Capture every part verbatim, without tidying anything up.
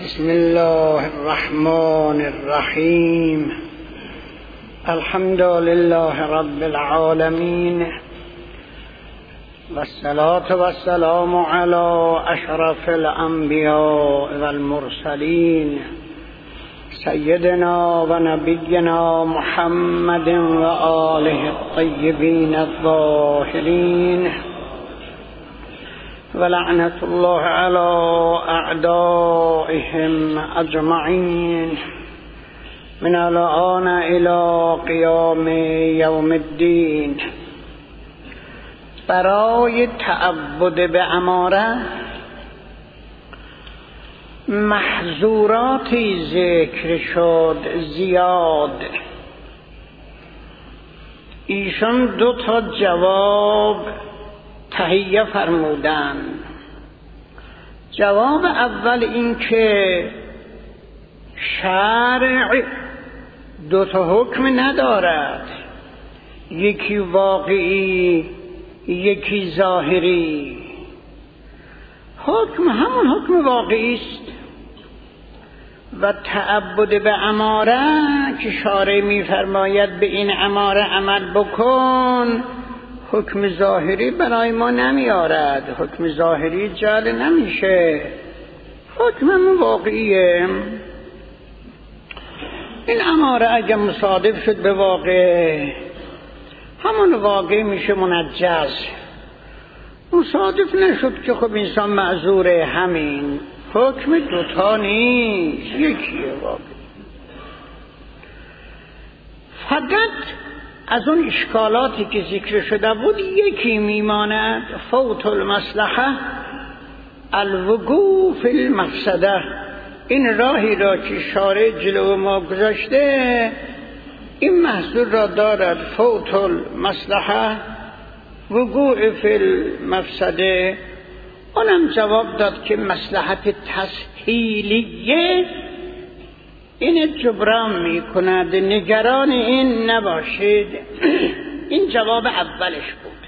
بسم الله الرحمن الرحیم. الحمد لله رب العالمین والصلاة والسلام علی اشرف الانبیاء والمرسلین سیدنا و نبینا محمد و آله الطیبین الطاهرین ولعنة الله على أعدائهم أجمعين من الآن إلى قيام يوم الدين. برای تعبد به اماره محظوراتی ذکر شد زیاد. ایشان دو تا جواب تهیه فرمودن. جواب اول این که شرع دو تا حکم ندارد، یکی واقعی یکی ظاهری. حکم همون حکم واقعی است و تعبد به اماره که شارع می‌فرماید به این اماره عمل بکن، حکم ظاهری برای ما نمیارد. حکم ظاهری جعل نمیشه، حکم همون واقعیه. این اماره اگه مصادف شد به واقع، همون واقع میشه منجز. مصادف نشد که خب انسان معذوره. همین حکم دوتا نیست، یکیه واقع. فقط از اون اشکالاتی که ذکر شده بود یکی میماند، فوت المصلحه الوقوع فی المفسده. این راهی را که شارع جلو ما گذاشته این محصول را دارد، فوت المصلحه وقوع فی المفسده. اونم جواب داد که مصلحت تسهیلیه این جبران می کند، نگران این نباشید. این جواب اولش بود.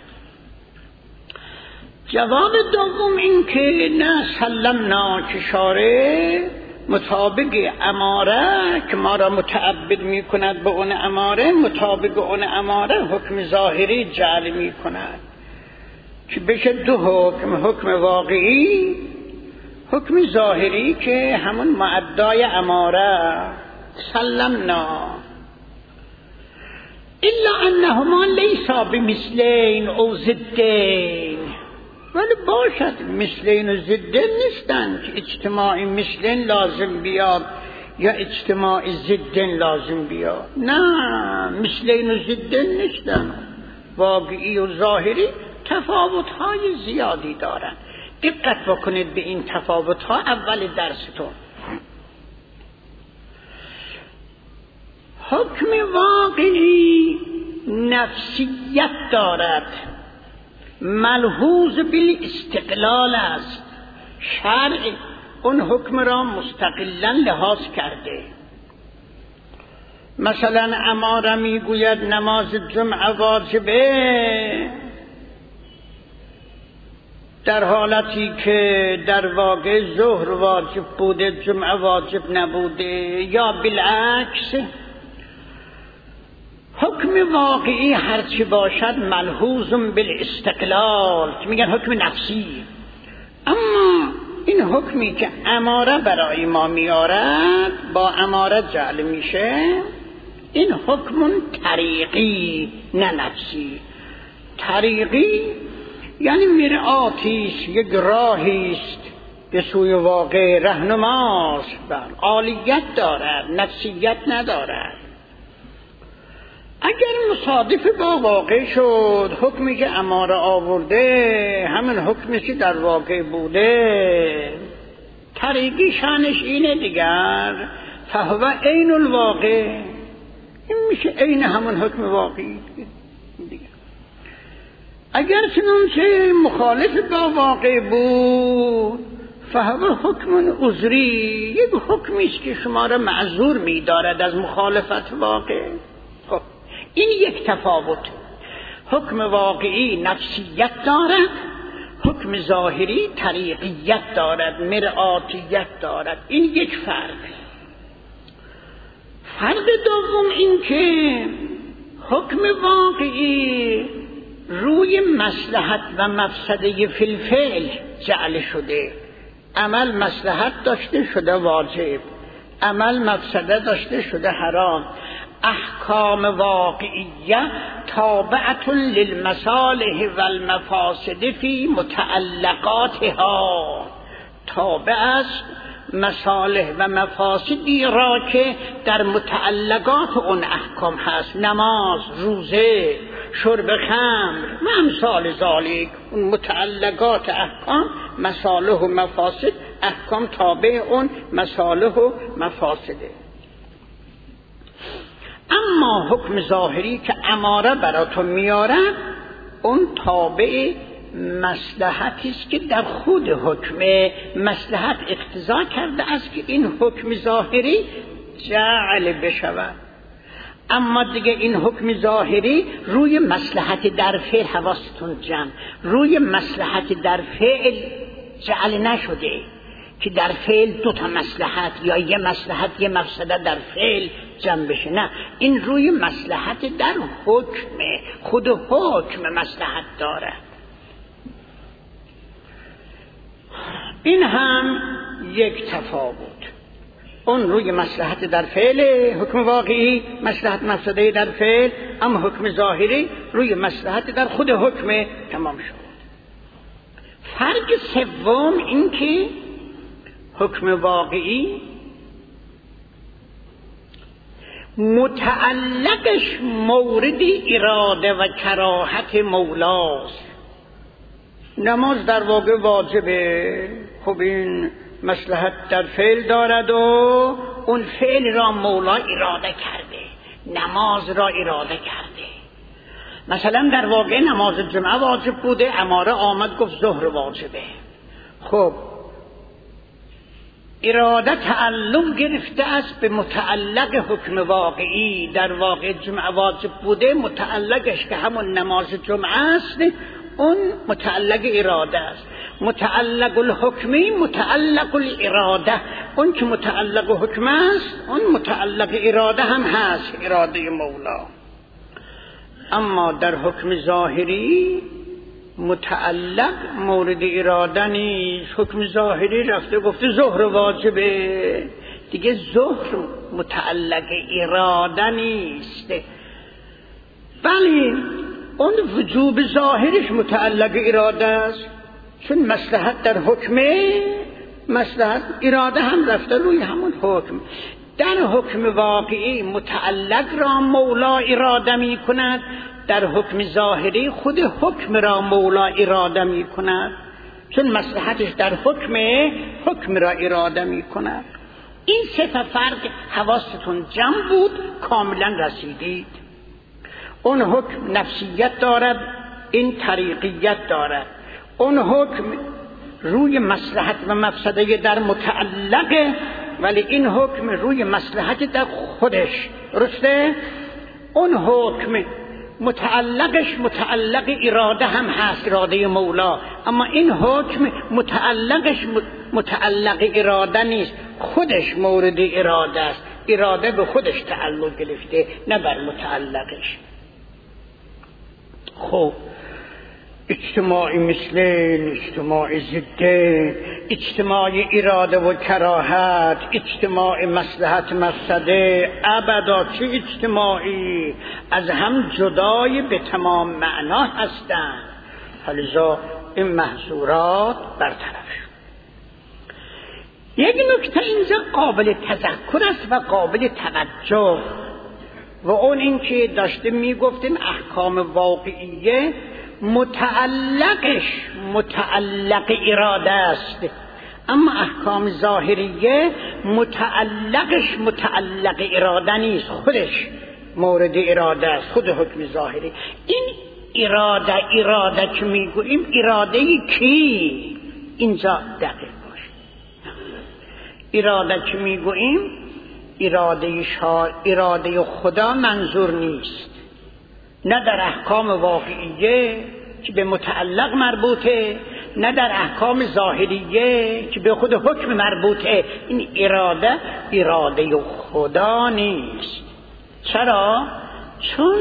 جواب دوم این که نه سلمنا، که شارع مطابق اماره که ما را متعبد می کند به اون اماره، مطابق اون اماره حکم ظاهری جعل می کند که بشه دو حکم، حکم واقعی، حکم ظاهری که همون معدای اماره. سلمنا الا انهما لیسا بمثلین او ضدین. ولی باشد مثلین و ضدین نیستن که اجتماعی مثلین لازم بیاد یا اجتماعی ضدین لازم بیاد. نه، مثلین و ضدین نیستن. واقعی و ظاهری تفاوت‌های زیادی دارن. دقت بکنید به این تفاوت‌ها اول درستون. حکم واقعی نفسیت دارد، ملحوظ بالاستقلال است. شرع اون حکم را مستقلاً لحاظ کرده. مثلا اماره میگوید نماز جمعه واجبه، در حالتی که در واقع ظهر واجب بوده جمعه واجب نبوده، یا بالعکس. حکم واقعی هرچی باشد ملحوظ بالاستقلال که میگن حکم نفسی. اما این حکمی که اماره برای ما میارد با اماره جعل میشه، این حکم طریقی نه نفسی. طریقی یعنی مرآتیست، یک راهیست به سوی واقع، رهنماست، عالیت دارد، نفسیت ندارد. اگر مصادف با واقع شد، حکمی که اماره آورده همین حکمی که در واقع بوده، طریقی شانش اینه دیگر، فهو عین الواقع. این میشه عین همون حکم واقعی دیگر. اگر چنانچه مخالف با واقع بود، فهو حکم عذری، یک حکمی است که شما را معذور می‌دارد از مخالفت واقع. خب این یک تفاوت. حکم واقعی نفسیت دارد، حکم ظاهری طریقیت دارد، مرآتیت دارد. این یک فرق. فرق دوم این که حکم واقعی روی مصلحت و مفسده فی الفعل جعل شده. عمل مصلحت داشته شده واجب، عمل مفسده داشته شده حرام. احکام واقعیه تابعة للمصالح والمفاسد فی متعلقاتها، تابع است مصالح و مفاسدی را که در متعلقات اون احکام هست، نماز، روزه، شرب خمر و امثال ذالک. اون متعلقات احکام مصالح و مفاسد، احکام تابع اون مصالح و مفاسده. اما حکم ظاهری که اماره براتون میاره، اون تابع مصلحتی است که در خود حکم مصلحت اقتضا کرده است که این حکم ظاهری جعل بشود. اما دیگه این حکم ظاهری روی مصلحت در فعل، حواستون جمع، روی مصلحت در فعل جعل نشده که در فعل دو تا مصلحت یا یه مصلحت یه مفسده در فعل جمع بشه. نه، این روی مصلحت در حکم، خود حکم مصلحت داره. این هم یک تفاوت. اون روی مصلحت در فعل، حکم واقعی مصلحت مفسده در فعل، اما حکم ظاهری روی مصلحت در خود حکم. تمام شد. فرق سوم این که حکم واقعی متعلقش مورد اراده و کراهت مولاست. نماز در واقع واجبه، خب این مصلحت در فعل دارد و اون فعل را مولا اراده کرده، نماز را اراده کرده. مثلا در واقع نماز جمعه واجب بوده، اماره آمد گفت ظهر واجبه. خب اراده تعلق گرفته است به متعلق حکم واقعی. در واقع جمعه واجب بوده، متعلقش که همون نماز جمعه است، اون متعلق اراده است. متعلق الحکمی متعلق الاراده، اون که متعلق حکم است اون متعلق اراده هم هست، اراده مولا. اما در حکم ظاهری متعلق مورد اراده نیست. حکم ظاهری رفته گفته ظهر واجبه، دیگه ظهر متعلق اراده نیست. بله اون وجوب ظاهرش متعلق اراده است، چون مصلحت در حکمه، مصلحت اراده هم رفته روی همون حکم. در حکم واقعی متعلق را مولا اراده می کند، در حکم ظاهری خود حکم را مولا اراده می کند، چون مصلحتش در حکم، حکم را اراده می کند. این سه تا فرق حواستون جمع بود، کاملا رسیدید. اون حکم نفسیت دارد، این طریقیت دارد. اون حکم روی مصلحت و مفسده در متعلقه، ولی این حکم روی مصلحت در خودش. درسته؟ اون حکم متعلقش متعلق اراده هم هست، اراده مولا، اما این حکم متعلقش متعلق اراده نیست، خودش مورد اراده است. اراده به خودش تعلق گرفته، نه بر متعلقش. خب اجتماعی مثلین، اجتماعی ضدین، اجتماعی اراده و کراهت، اجتماعی مصلحت مفسده، ابدا چه اجتماعی از هم جدای به تمام معنا هستند. لذا این محظورات برطرف شد. یک نکته اینجا قابل تذکر است و قابل توجه، و اون این که داشته میگفتیم احکام واقعیه متعلقش متعلق اراده است، اما احکام ظاهریه متعلقش متعلق اراده نیست، خودش مورد اراده است، خود حکم ظاهری. این اراده اراده که میگوییم اراده کی؟ اینجا دقیق باش. اراده که میگوییم اراده شا... اراده خدا منظور نیست، نه در احکام واقعیه که به متعلق مربوطه، نه در احکام ظاهریه که به خود حکم مربوطه. این اراده اراده خدا نیست. چرا؟ چون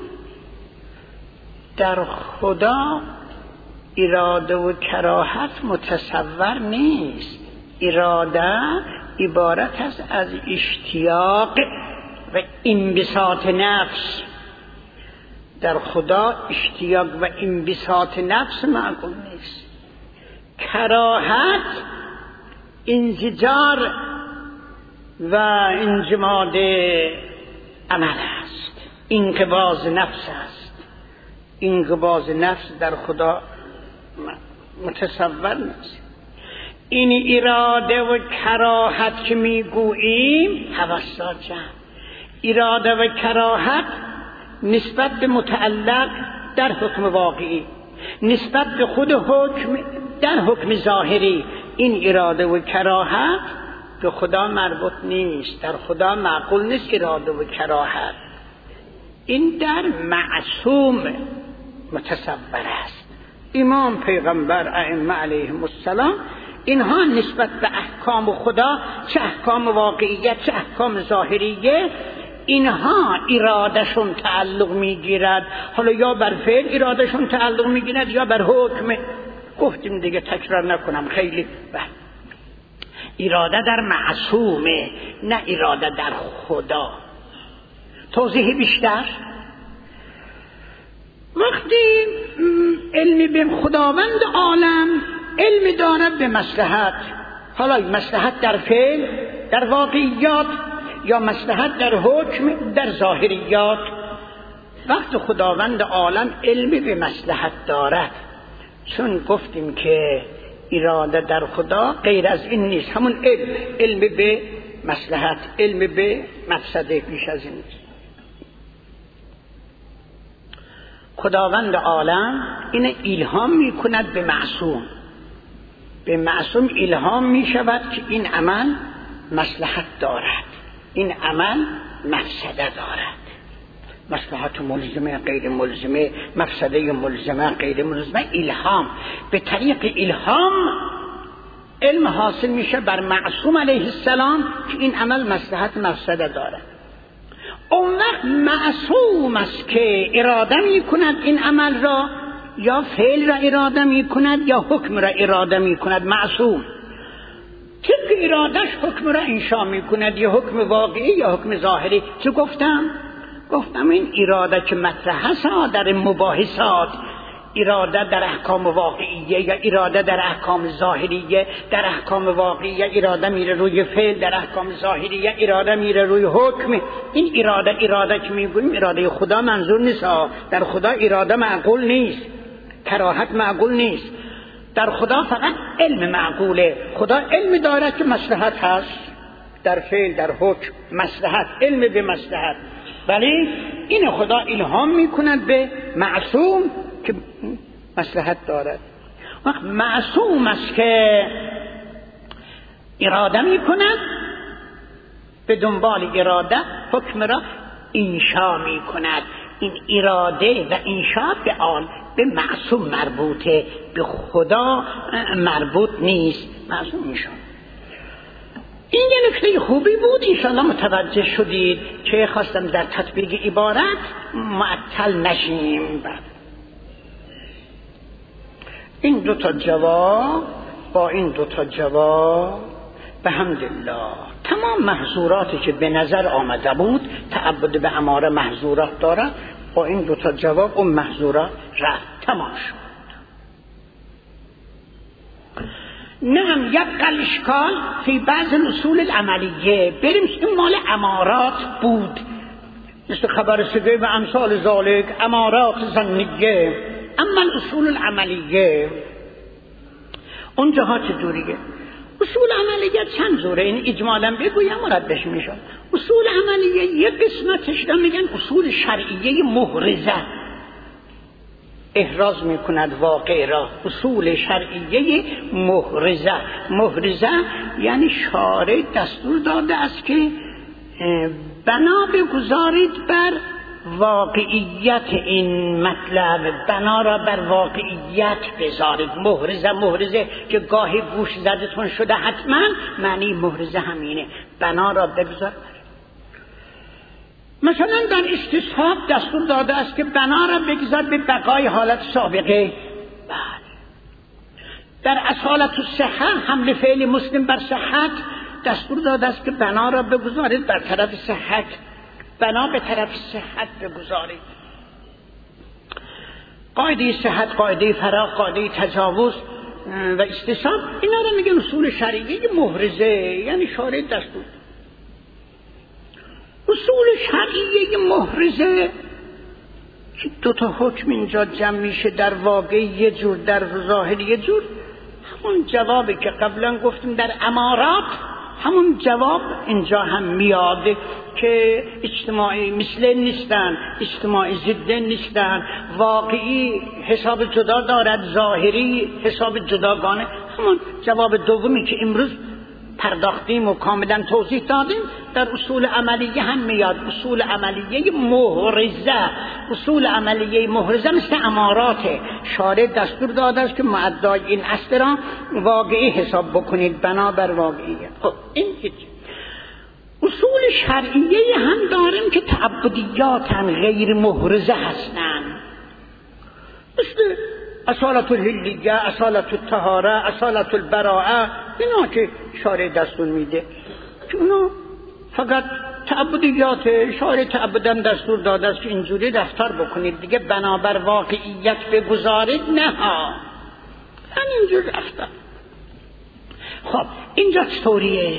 در خدا اراده و کراهت متصور نیست. اراده عبارت است از اشتیاق و انبساط نفس. در خدا اشتیاق و انبساط نفس معقول نیست. کراهت انزجار و انجماد عمل است، انقباض نفس است. انقباض نفس در خدا متصور نیست. این اراده و کراهت که میگوییم حواسات جمع. اراده و کراهت نسبت به متعلق در حکم واقعی، نسبت به خود حکم در حکم ظاهری. این اراده و کراهت به خدا مربوط نیست. در خدا معقول نیست اراده و کراهت. این در معصوم متصور است. امام، پیغمبر، ائمه علیهم السلام، اینها نسبت به احکام خدا، چه احکام واقعیت چه احکام ظاهریه، اینها ارادهشون تعلق میگیرد. حالا یا بر فعل ارادهشون تعلق میگیرد یا بر حکم. گفتیم دیگه، تکرار نکنم خیلی. بله، اراده در معصومه، نه اراده در خدا. توضیح بیشتر. وقتی علم به خداوند عالم علم دارد به مصلحت، حالا مصلحت در فعل در واقعیات یا مصلحت در حکم در ظاهریات، وقت خداوند عالم علم به مصلحت دارد، چون گفتیم که اراده در خدا غیر از این نیست، همون علم علم به مصلحت، علم به مفسده، بیش از این نیست. خداوند عالم این الهام می کند به معصوم. به معصوم الهام می شود که این عمل مصلحت دارد، این عمل مفسده دارد. مصلحت ملزمه، غیر ملزمه، مفسده ملزمه، غیر ملزمه. الهام، به طریق الهام علم حاصل میشه بر معصوم علیه السلام که این عمل مصلحت مفسده دارد. اون وقت معصوم است که اراده می کند این عمل را، یا فعل را اراده می کند یا حکم را اراده می کند. معصوم طبق ارادش حکم را انشا می کند، یا حکم واقعی یا حکم ظاهری. چه گفتم؟ گفتم این اراده که مطرح هست در مباحثات، اراده در احکام واقعیه یا اراده در احکام ظاهریه. در احکام واقعیه اراده میره روی فعل، در احکام ظاهریه اراده میره روی حکم. این اراده اراده که میگوییم اراده خدا منظور نیست. در خدا اراده معقول نیست، کراهت معقول نیست. در خدا فقط علم معقوله. خدا علم دارد که مصلحت هست در فعل در حکم، مصلحت، علم به مصلحت. ولی این خدا الهام میکند به معصوم که مصلحت دارد. وقت معصوم است که اراده میکند، به دنبال اراده حکم را انشا میکند. این اراده و انشا به آن به معصوم مربوطه، به خدا مربوط نیست. معصوم انشا. این یه نکته خوبی بود، انشاءالله متوجه شدید که خواستم در تطبیق عبارت معطل نشیم. بعد این دو تا جواب، با این دو تا جواب به حمدالله تمام محظوراتی که به نظر آمده بود تعبد به اماره محظورات دارد، با این دو تا جواب اون محظورات رفت، تمام شد. نعم، یک اشکال فی بعض اصول العملیه، بریم این مال امارات بود، مثل خبر سگه و امثال ذالک، امارات ظنیه. اما اصول العملیه اون جهات جوریه. اصول عملیه چند زوره، این اجمالا بگویم مردش میشن. اصول عملیه یک قسمتش را میگن اصول شرعیه محرزه، احراز میکند واقع را. اصول شرعیه محرزه، محرزه یعنی شارع دستور داده است که بنا بگذارید بر واقعیت این مطلب، بنا را بر واقعیت بذارید. محرزه محرزه که گاهی گوش زدتون شده حتما معنی محرزه همینه، بنا را بگذار. مثلا در استصحاب دستور داده است که بنا را بگذار به بقای حالت سابقه. بله. در اصالت الصحه حمل فعل مسلم بر صحت دستور داده است که بنا را بگذارید بر طرف صحت، بنا به طرف صحت بگذارید. قاعده صحت، قاعده فراغ، قاعده تجاوز و استصحاب، اینا را میگن اصول شرعی محرزه، یعنی شارع دستور. اصول شرعی محرزه که دو تا حکم اینجا جمع میشه، در واقع یه جور، در ظاهر یه جور. همون جوابی که قبلا گفتیم در امارات، همون جواب اینجا هم میاد که اجتماعی مثل نیستن، اجتماعی ضد نیستن، واقعی حساب جدا دارد، ظاهری حساب جداگانه. همون جواب دومی که امروز پرداختیم و کاملا توضیح دادیم در اصول عملیه هم میاد. اصول عملیه محرزه، اصول عملیه محرزه مثل اماراته. شارع دستور داده است که معدای این اصل را واقعی حساب بکنید بنابر واقعیت. خب این هیچ. اصول شرعیه هم داریم که تعبدیاتن، غیر محرزه هستن، مثل اصالت الهلیه، اصالت الطهاره، اصالت البراءه، اینا که شارع دستور میده که اونا فقط تعبدیات. شارع تعبدن دستور داده است که اینجوری رفتار بکنید دیگه، بنابر واقعیت بگذارید نه ها، همینجور رفتار. خب اینجا چطوریه؟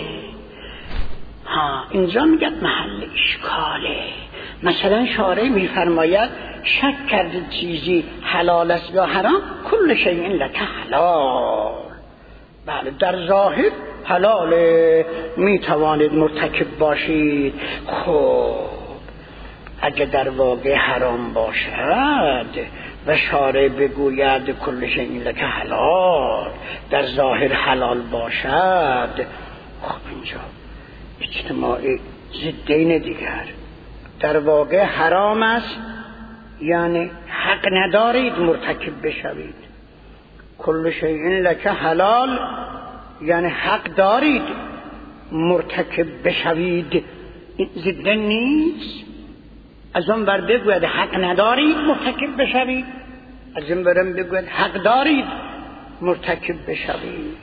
ها اینجا میگه محل اشکاله. مثلا شارع میفرماید شک کردید چیزی حلال است یا حرام، کل شیء لک حلال. بله در ظاهر حلاله، میتوانید مرتکب باشید. خب اگه در واقع حرام باشد و شارع بگوید کل شیء لک حلال، در ظاهر حلال باشد، خب اینجا اجتماعی ضدین دیگر. در واقع حرام است یعنی حق ندارید مرتکب بشوید. کل شیء لک حلال یعنی حق دارید مرتکب بشوید. این ضد نیست. از اون بر بگوید حق ندارید مرتکب بشوید، از این برم بگوید حق دارید مرتکب بشوید.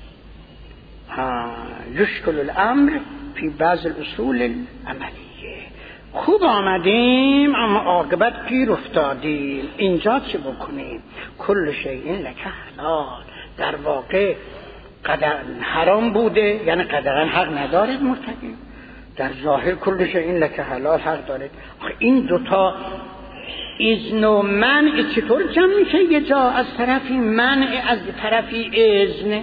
ها یشکل الامر فی بعض الاصول العملیه. خوب آمدیم اما عاقبت گیر افتادیم. اینجا چه بکنیم؟ کل شیء لک حلال، در واقع قدر حرام بوده یعنی قدرا حق ندارید مرتکب، در ظاهر کل شیء لک حلال حق دارید. این دوتا اذن و منع چطور جمع میشه یه جا؟ از طرفی منع، از طرفی اذن.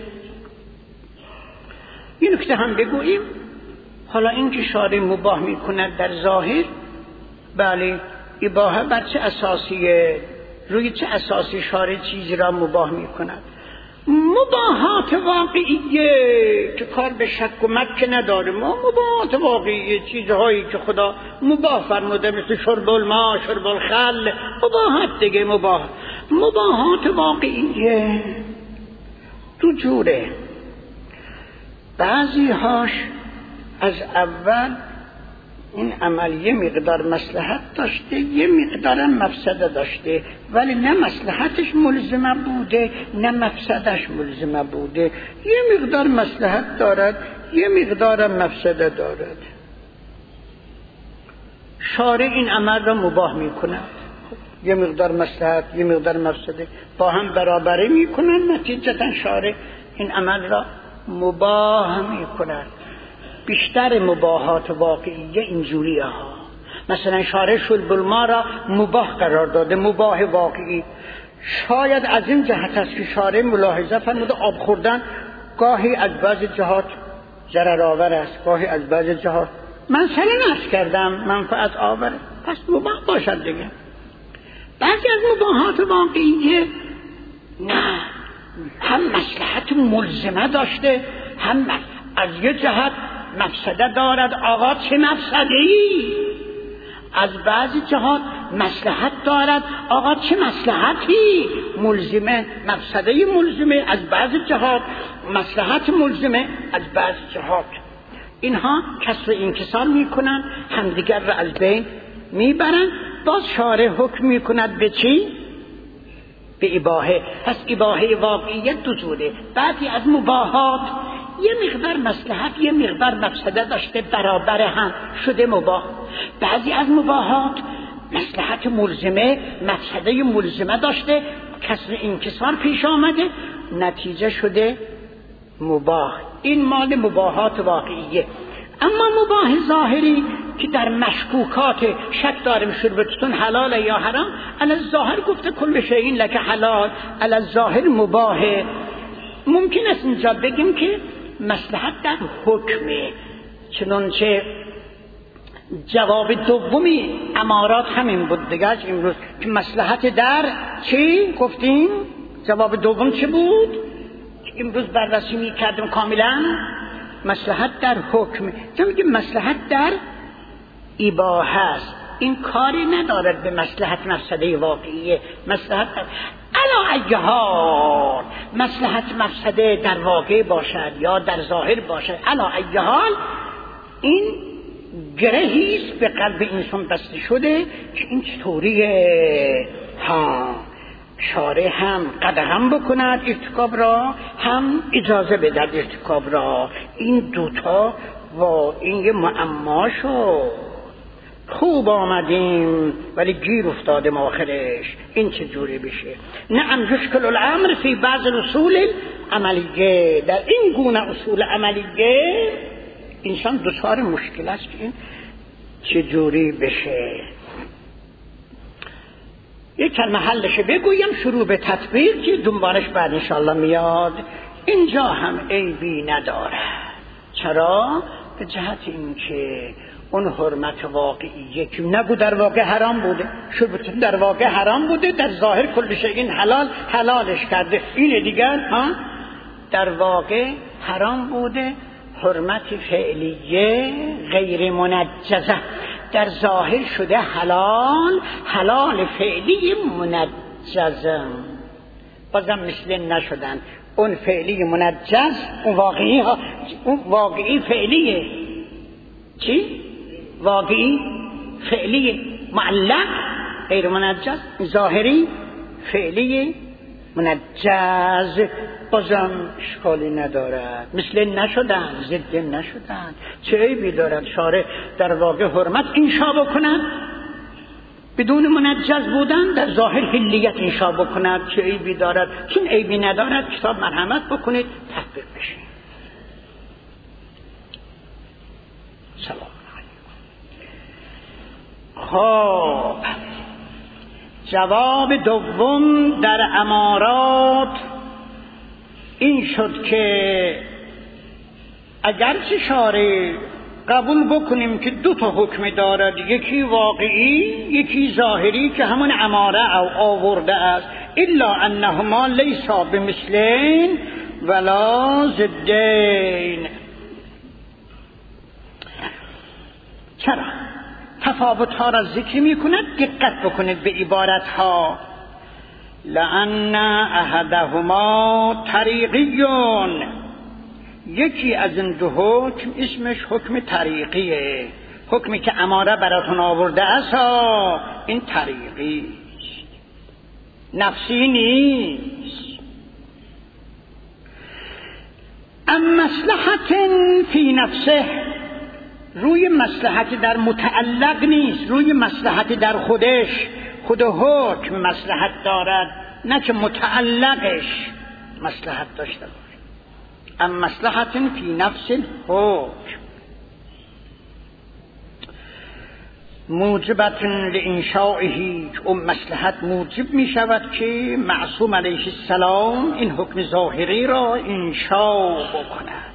این نکته هم بگوییم. حالا این که شارع مباح میکند در ظاهر، بله اباحه بر چه اساسیه؟ روی چه اساسی شارع چیزی را مباح میکند؟ مباحات واقعیه که کار به شک و مک نداره. ما مباحات واقعیه، چیزهایی که خدا مباح فرموده مثل شرب الماء، شرب الخل، مباحات دیگه. مباح مباحات واقعیه دو جوره. بعضی هاش از اول این عمل یه مقدار مصلحت داشته، یه مقدار مفسده داشته، ولی نه مصلحتش ملزمه بوده نه مفسدش ملزمه بوده. یه مقدار مصلحت دارد، یه مقدار مفسده دارد. شارع این عمل را مباح میکند، یه مقدار مصلحت یه مقدار مفسده با هم برابری میکنن، نتیجتا شارع این عمل را مباح میکند. بیشتر مباحات واقعیه اینجوریه ها. مثلا شارع شرب الماء را مباح قرار داده، مباح واقعی. شاید از این جهت است که شارع ملاحظه فرموده آب خوردن گاهی از بعض جهات ضرر آور است، گاهی از بعض جهات مثلا عرض کردم منفعت آور، پس مباح باشد دیگه. بعضی از مباحات واقعیه نه، هم مصلحت ملزمه داشته، هم از یه جهت مفسده دارد. آقا چه مفسده ای؟ از بعضی جهات مصلحت دارد. آقا چه مصلحتی؟ ملزمه، مفسده ملزمه، از بعضی جهات مصلحت ملزمه، از بعضی جهات. اینها کسر انکسار میکنن، همدیگر را از بین میبرن. باز شارع حکم میکند به چی؟ به اباحه. پس اباحه واقعیت دو جوره. بعضی از مباحات یه مقدار مصلحت یه مقدار مفسده داشته، برابر هم شده مباح. بعضی از مباحات مصلحت ملزمه مفسده ملزمه داشته، کسر انکسار پیش آمده، نتیجه شده مباح. این مال مباحات واقعیه. اما مباح ظاهری که در مشکوکات شک داریم شربتتون حلاله یا حرام، علی ظاهر گفته کل شیء لک حلال، علی ظاهر مباحه. ممکن است اینجا بگیم که مصلحت در حکمه، چنانچه جواب دومی امارات همین بود دیگه امروز، که مصلحت در چی گفتیم؟ جواب دوم چه بود؟ امروز بررسی می کردیم کاملا. مصلحت در حکم، چون میگه مصلحت در اباحه است، این کاری ندارد به مصلحت مفسده واقعیه. مصلحت در علا ای حال، مصلحت مفسده در واقع باشد یا در ظاهر باشد، علا ای حال این گرهیست به قلب انسان بسته شده که این چطوریه. ها شارع هم قدغن بکند ارتکاب را، هم اجازه بدهد ارتکاب را. این دوتا و این یه معما شد. خوب آمدیم ولی گیر افتادیم آخرش. این چه جوری بشه؟ نعم یشکل الامر فی بعض اصول عملیه، در این گونه اصول عملیه انسان دچار مشکل است که این چه جوری بشه. یک کلمه حلش بگویم شروع به تطبیق که دنبالش بعد انشاءالله میاد. اینجا هم عیبی نداره. چرا؟ به جهت اینکه اون حرمت واقعیه که نگو در واقع حرام بوده، شربت در واقع حرام بوده، در ظاهر کل شیء حلال حلالش کرده. این دیگر ها در واقع حرام بوده، حرمت فعلیه غیر منجزه، در ظاهر شده حلال، حلال فعلی منجزه. بازم مثل نشدن. اون فعلی منجز اون واقعی ها، اون واقعی فعلیه. چی؟ واقعی فعلی معلق غیر منجز، ظاهری فعلی منجز. بازم اشکالی ندارد، مثل نشدن، ضد نشدن. چه عیبی دارد شارع در واقع حرمت انشا بکند بدون منجز بودن، در ظاهر حلیت انشا بکند؟ چه عیبی دارد؟ چون عیبی ندارد کتاب مرحمت بکنید تطبیق بشه. سلام علیکم. خب جواب دوم در امارات این شد که اگرچه شارع قبول بکنیم که دو تا حکم دارد، یکی واقعی یکی ظاهری که همون اماره او آورده است، الا انهما لیسا بمثلین ولا ضدین. چرا؟ تفاوت ها را ذکر می کند. دقت بکنید به عبارت ها. لأن احدهما طریقیون، یکی از این دو حکم اسمش حکم طریقیه، حکمی که اماره براتون آورده است این طریقی نفسی نیست. ام مصلحت فی نفسه، روی مصلحت در متعلق نیست، روی مصلحت در خودش، خود حکم مصلحت دارد، نه که متعلقش مصلحت داشته باشه. ام مصلحت فی نفس الحکم موجبت لانشائه، اون مصلحت موجب می شود که معصوم علیه السلام این حکم ظاهری را انشاء بکند.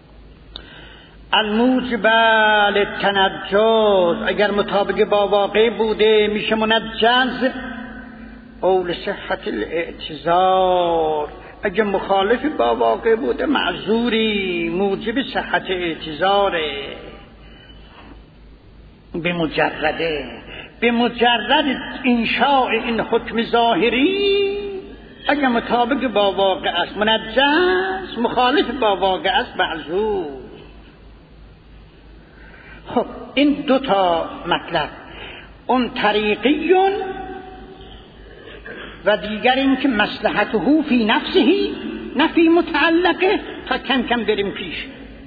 الموجب للتنجز، اگر مطابق با واقع بوده میشه منجز. او لصحت الاعتذار، اگر مخالف با واقع بوده معذوری، موجب صحت اعتذاره به مجرده. به مجرد انشاء این حکم ظاهری اگر مطابق با واقع است منجس، مخالف با واقع است معذور. خب این دو تا مطلب، اون طریقیون و دیگر این که مصلحته فی نفسه نه فی متعلقه، تا کم کم بریم پیش.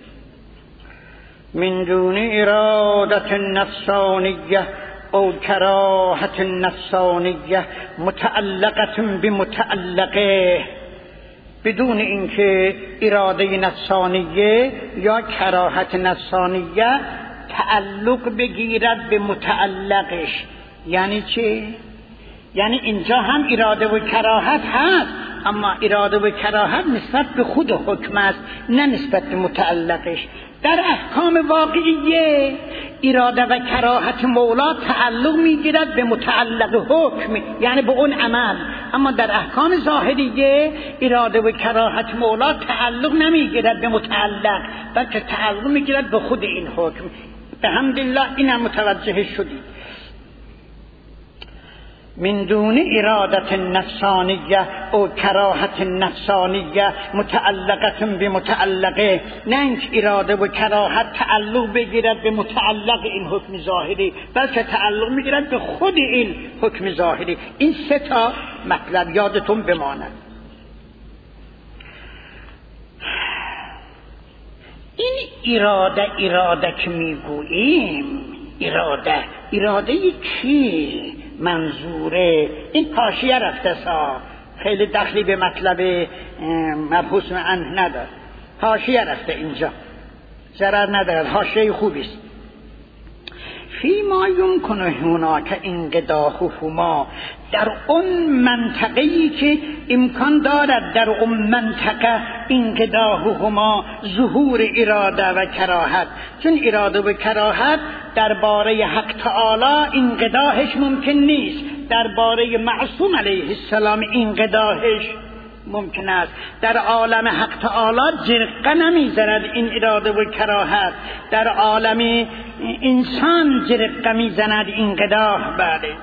من دون ارادت نفسانیه او کراهت نفسانیه متعلقت بمتعلقه، بدون اینکه اراده نفسانیه یا کراهت نفسانیه تعلق بگیرد به متعلقش. یعنی چه؟ یعنی اینجا هم اراده و کراهت هست، اما اراده و کراهت نسبت به خود حکم است نه نسبت به متعلقش. در احکام واقعیه اراده و کراهت مولا تعلق میگیرد به متعلق حکم، یعنی به اون عمل، اما در احکام ظاهریه اراده و کراهت مولا تعلق نمیگیرد به متعلق، بلکه تعلق میگیرد به خود این حکم. به حمدالله اینم متوجه شدید. من دون ارادت نفسانیه او کراهت نفسانیه متعلقت به متعلقه، نه اینکه اراده و کراهت تعلق بگیرد به متعلق این حکم ظاهری، بلکه تعلق میگیرد به خود این حکم ظاهری. این سه تا مطلب یادتون بماند. این اراده اراده که میگوییم، اراده اراده کی منظوره؟ این حاشیه رفته سا، خیلی دخلی به مطلب مبحوث عنه نداره، حاشیه رفته اینجا، ضرر ندارد، حاشیه خوبی است. فی ما یمکنه هناک انقداحهما، در اون منطقه‌ای که امکان دارد در اون منطقه انقداحهما ظهور اراده و کراهت، چون اراده و کراهت درباره حق تعالی انقداحش ممکن نیست، درباره معصوم علیه السلام انقداحش ممکن است. در عالم حق تعالی جرقه نمیزند این اراده و کراهت، در عالم انسان جرقه میزند انقداح. بله.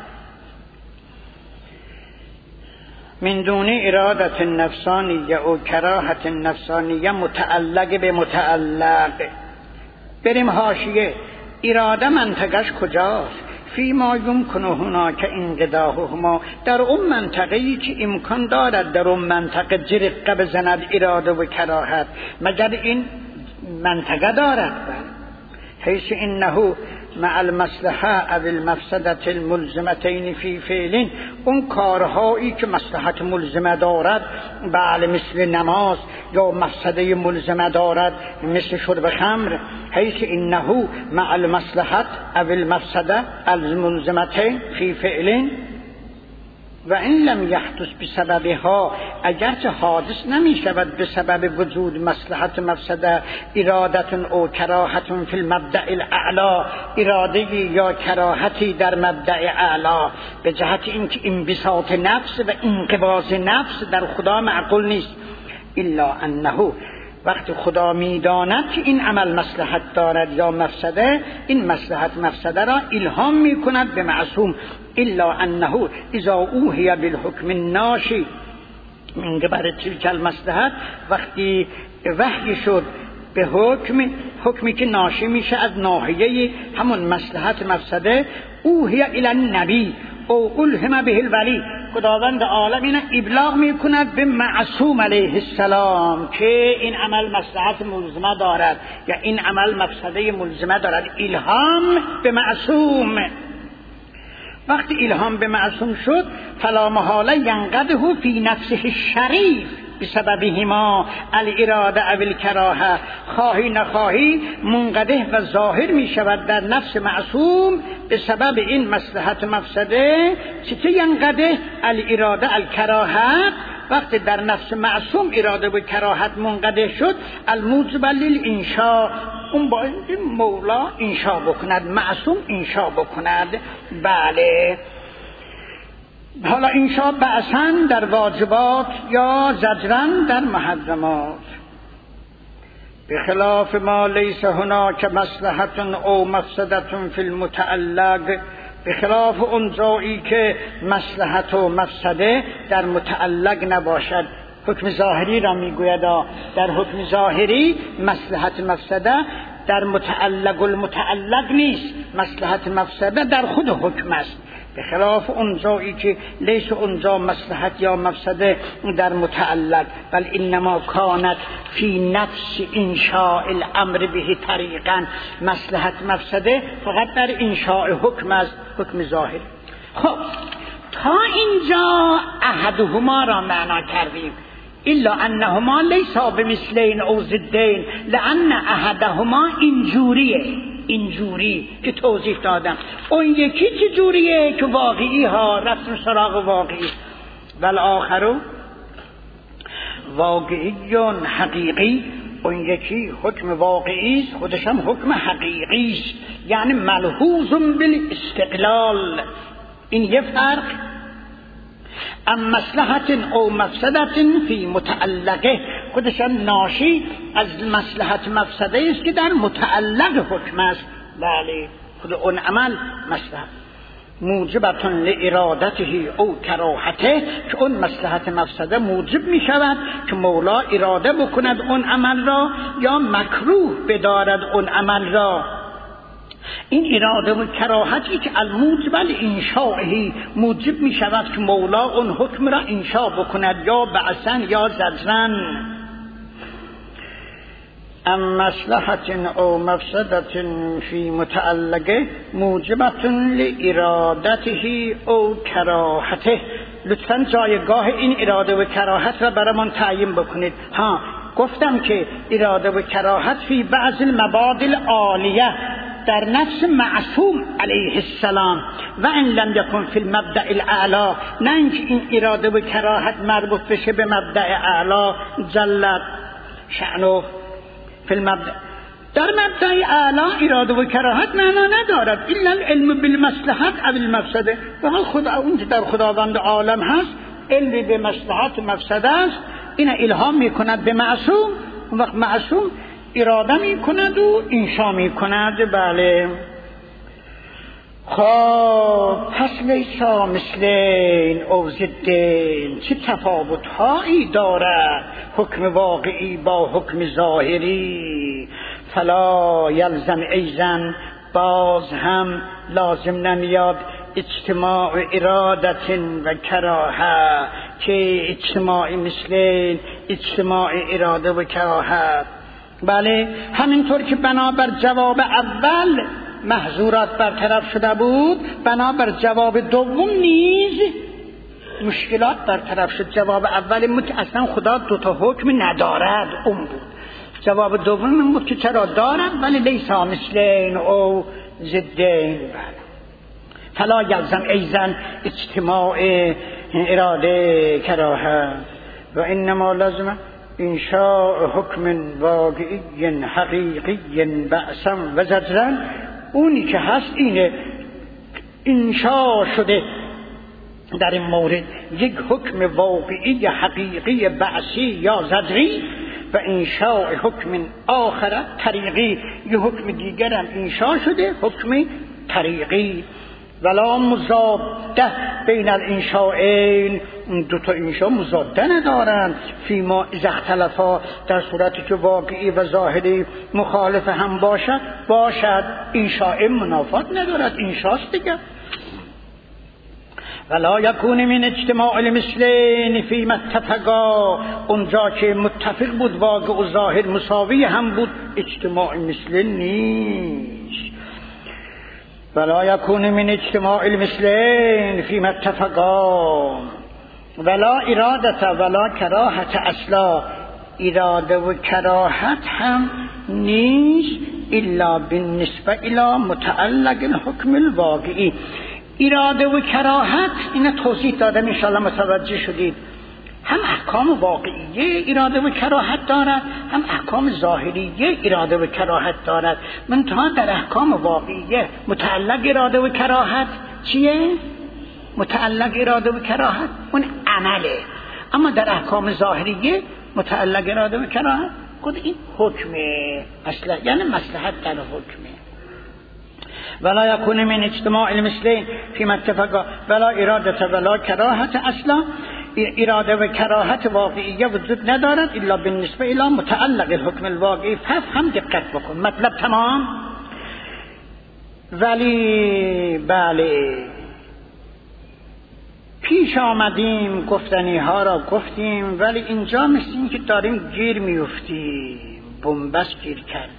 من دون ارادت نفسانیه و کراهت نفسانیه متعلق به متعلق. بریم حاشیه. اراده منطقش کجاست؟ فی ما یمکنه هناک انقداحهما، در اون منطقه‌ای که امکان دارد در اون منطقه جرقه بزند اراده و کراهت، مگر این منطقه دارد؟ حیث انه مع المصلحه او المفسدة الملزمتین فی فعل، اون کارهایی که مصلحت ملزمه دارد، بله مثل نماز، یا مفسده ملزمه دارد مثل شرب خمر، حیث انه مع المصلحه او المفسده الملزمتین فی فعل و این لم یحدث بسببها، اگرچه حادث نمی شود به سبب وجود مصلحت مفسده ارادت او کراهت فی المبدأ الاعلا، اراده یا کراهتی در مبدأ اعلا، به جهت اینکه انبساط نفس و انقباض نفس در خدا معقول نیست. الا انه وقتی خدا میداند که این عمل مصلحت دارد یا مفسده، این مصلحت مفسده را الهام میکند به معصوم. الا انه اذا اوحی بالحکم الناشی من قبل تلک المصلحت، وقتی وحی شد به حکم، حکمی که ناشی میشه از ناحیه همون مصلحت مفسده، اوحی الی النبی او الهم به الولی، خداوند عالم اینه ابلاغ میکند به معصوم علیه السلام که این عمل مصلحت ملزمه دارد یا این عمل مفسده ملزمه دارد. الهام به معصوم. وقتی الهام به معصوم شد، فلا محاله ینقده فی نفسه الشریف بسببهما الاراده او الکراهه، خواهی نخواهی منقده و ظاهر می شود در نفس معصوم به سبب این مصلحت مفسده. چطور ینقده؟ الاراده الکراهه، وقتی در نفس معصوم اراده و کراهت منقده شد، الموجب للانشاء، اون باید مولا انشاء بکند، معصوم انشاء بکند. بله. حالا انشاء بعثاً در واجبات یا زجراً در محرمات. بخلاف ما لیس هناک مصلحة او مفسدة فی المتعلق، به خلاف اون جایی که مصلحت و مفسده در متعلق نباشد. حکم ظاهری را میگوید در حکم ظاهری مصلحت مفسده در متعلق المتعلق نیست، مصلحت مفسده در خود حکم است، به خلاف اون جایی که لیس اونجا مصلحت یا مفسده در متعلق، بل انما کانت فی نفس انشاء الامر به طریقا، مصلحت مفسده فقط در انشاء حکم است، حکم ظاهر. خب تا اینجا احدهما را معنا کردیم، الا انهما لیسا بمثلین او ضدین، لان احدهما اینجوریه، اینجوری که توضیح دادم. اون یکی چه جوریه که واقعی ها، رفتن سراغ واقعی. والآخر واقعی حقیقی، اون یکی حکم واقعی است، خودش هم حکم حقیقی است، یعنی ملحوظ بالاستقلال. این یه فرق. ام مصلحت او مفسدت فی متعلقه، خودش هم ناشی از مصلحت مفسده است که در متعلق حکم است. بله، خود اون عمل مصلحت موجبت لارادته او کراهته، که اون مصلحت مفسده موجب می شود که مولا اراده بکند اون عمل را یا مکروه بدارد اون عمل را. این اراده و کراهتی که الموجب الانشاء موجب می شود که مولا اون حکم را انشاء بکند، یا بعثن یا زجرن. ام مصلحت او مفسدت فی متعلقه موجبت لارادته او کراهته. لطفاً جایگاه این اراده و کراهت را برامون تعیین بکنید. ها، گفتم که اراده و کراهت فی بعض المبادئ العالیه در نفس معصوم علیه السلام و ان لم یکن فی المبدأ الاعلی، نه اینکه این اراده و کراهت مربوط بشه به مبدأ اعلی جلت شأنه. فی المبدأ، در مبدأ اعلی اراده و کراهت معنا ندارد، الا العلم بالمصلحت او المفسده. و خدا اون که در خداوند عالم هست علم به مصلحت و مفسده است، این الهام میکند به معصوم، اون وقت معصوم اراده می کند و انشا می کند. بله. خب پس لیسا مثلین او ضدین، چه تفاوت هایی دارد حکم واقعی با حکم ظاهری؟ فلا یلزم ایزن، باز هم لازم نمیاد اجتماع ارادت و کراهه، که اجتماع مثلین اجتماع اراده و کراهت. بله، همینطور که بنابر جواب اول محظورات برطرف شده بود، بنابر جواب دوم نیز مشکلات برطرف شد. جواب اول این بود که اصلا خدا دو تا حکم ندارد، اون بود. جواب دوم این بود که چرا دارد ولی لیسا مثلین او ضدین. بله. فلا یلزم ایزن اجتماع اراده کراهه و انما لازمه انشاء حکم واقعی حقیقی بأسا و زجرا. اونی که هست اینه، انشاء شده در این مورد یک حکم واقعی حقیقی بعثی یا زجری، و انشاء حکم آخر طریقی، یه حکم دیگر هم انشاء شده، حکم طریقی. ولا مضاده بین الانشاءین، دو تا انشاء مضاده ندارند. فیما اذا اختلفا، در صورتی که واقعی و ظاهری مخالف هم باشد باشد انشاء منافات ندارد، انشاست دیگه. ولا یکون من اجتماع المثلین فیما اتفقا، اونجا که متفق بود واقع و ظاهر مساوی هم بود، اجتماع مثلین نیست. ولا یکون من اجتماع المثلین فیما اتفقا ولا ارادت ولا کراهت اصلا، اراده و کراهت هم نیست الا بالنسبه الی متعلق الحکم الواقعی. اراده و کراهت اینا توضیح دادم، ان شاء الله متوجه شدید. هم احکام واقعیه اراده و کراهت دارد، هم احکام ظاهریه اراده و کراهت دارد. منتها در احکام واقعیه متعلق اراده و کراهت چیه؟ متعلق اراده و کراهت اون عمله، اما در احکام ظاهریه متعلق اراده و کراهت خود این حکمه، اصلا یعنی مصلحت در حکمه. ولا يكون من اجتماع المثلين فيما اتفقا ولا اراده ولا کراهت. اصلا اراده و کراهت واقعیه وجود ندارد الا بالنسبه الى متعلق الحکم الواقعی. پس هم دقت بکن، مطلب تمام. ولی بله پیش آمدیم گفتنی ها را گفتیم، ولی اینجا مثل این که داریم گیر میفتیم، بنبست گیر کردیم.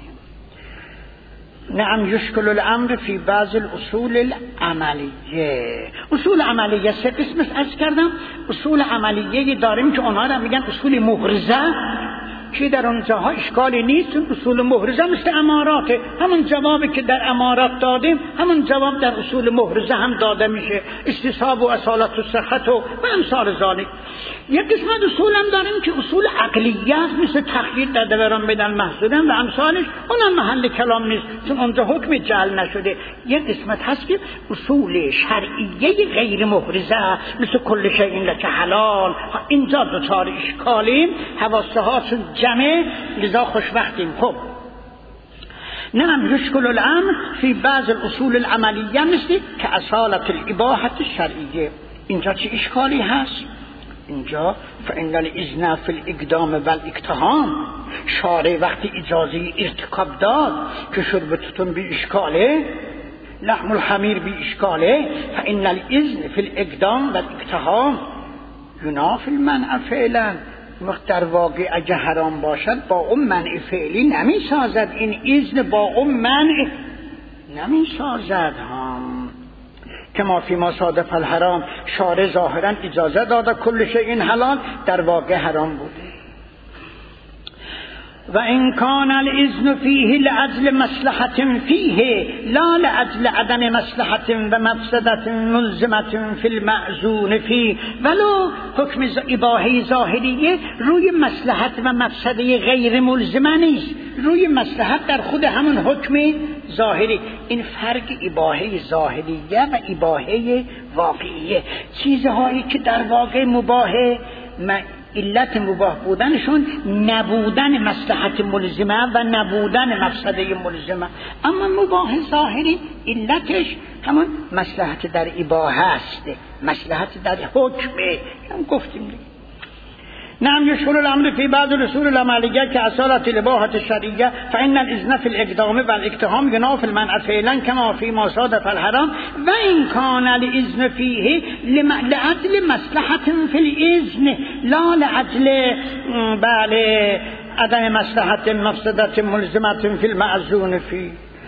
نعم یشکل الامر فی بعض الاصول العملیه. اصول عملیه سه قسمش عرض کردم. اصول عملیه داریم که اونها را میگن اصول محرزه که در اونجاها اشکالی نیست. اصول محرزه مثل اماراته، همون جوابی که در امارات دادیم همون جواب در اصول محرزه هم داده میشه، استصحاب و اصالت و صحت و امثال ذالک. یک قسمت اصول هم داریم که اصول عقلیه است، مثل تخییر در دوران بدن محضورن و امثالش، اونم محل کلام نیست چون اونجا حکم جعل نشده. یک قسمت هست که اصول شرعیه غیر محرزه مثل کل شیء لک حلال. اینجا دوچار اشکالیم، حواسه هاشون جمع، لذا خوشبختیم. خب نعم یشکل الامر فی بعض الاصول العملیه مثل که اصالت الاباحه الشرعیه. اینجا چه اشکالی هست؟ اینجا فإن الاذن فی الاقدام و الاقتحام، شارع وقتی اجازه ارتکاب داد که شربتتون بی اشکاله، لحم الحمیر بی اشکاله، فإن الاذن فی الاقدام و الاقتحام ینافی المنع فعلا. وقت در واقع اگه حرام باشد با اون منع فعلی نمی سازد، این اذن با اون منع نمی سازد. هم که ما فی ما صادف الحرام، شارع ظاهرا اجازه داده کل شیء حلال، در واقع حرام بوده. و ان کان الاذن فیه لعجل مصلحة فیه لا لعجل عدم مصلحة و مفسدة ملزمة فی المأذون فیه. ولو حکم اباحه ظاهریه روی مصلحت و مفسده غیر ملزمه نیست، روی مصلحت در خود همون حکم ظاهری. این فرق اباحه ظاهریه و اباحه واقعیه. چیزهایی که در واقع مباحه، علت مباح بودنشون نبودن مصلحت ملزمه و نبودن مفسده ملزمه، اما مباح ظاهری علتش همون مصلحت در اباحه است، مصلحت در حکمه. هم گفتیم دیگه. نعم یشکل الامر فی بعض الاصول العملیه که اصالت الاباحه الشرعیه فإن الاذن فی الاقدام و الاقتحام ینافی المنع فعلا کما فی ما صادف الحرام و ان کان الاذن فیه لعجل مصلحة فی الاذن لا لعجل بله عدم مصلحة مفسدة ملزمة فی المأذون فیه.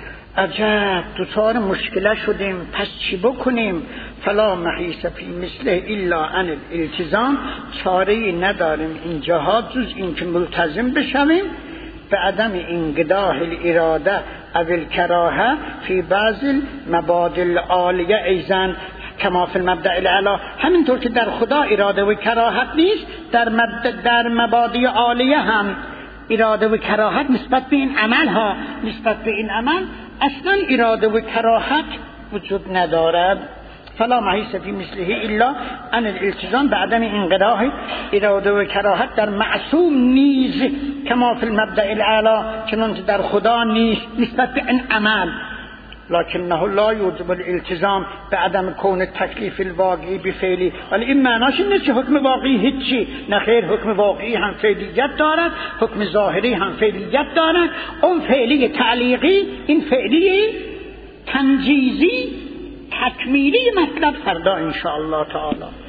عجب دوچار مشکله شدیم، پس چی بکنیم؟ فلا محیص فی مثله الا عن الالتزام. چاره‌ای نداریم اینجاها جز این که ملتزم بشویم به عدم انقداح الاراده او الکراهه فی بعض المبادئ العالیه ایضا کما فی المبدأ الاعلی. همینطور که در خدا اراده و کراهت نیست، در مبدأ در مبادئ عالیه هم اراده و کراهت نسبت به این عمل ها، نسبت به این عمل اصلا اراده و کراهت وجود ندارد. فلا محیص فی مثله الا عن الالتزام به عدم انقداح اراده و کراهت در معصوم نیز کما فی المبدأ الاعلی، چنانچه در خدا نیست نسبت به این عمل. لکنه لا یوجب الالتزام به عدم کون تکلیف الواقعی بفعلی. ولی این معناش نیست که حکم واقعی هیچی، نه خیر، حکم واقعی هم فعلیت دارد، حکم ظاهری هم فعلیت دارد. اون فعلی تعلیقی، این فعلی تنجیزی، تکمیلی مطلب فردا ان شاء الله تعالی.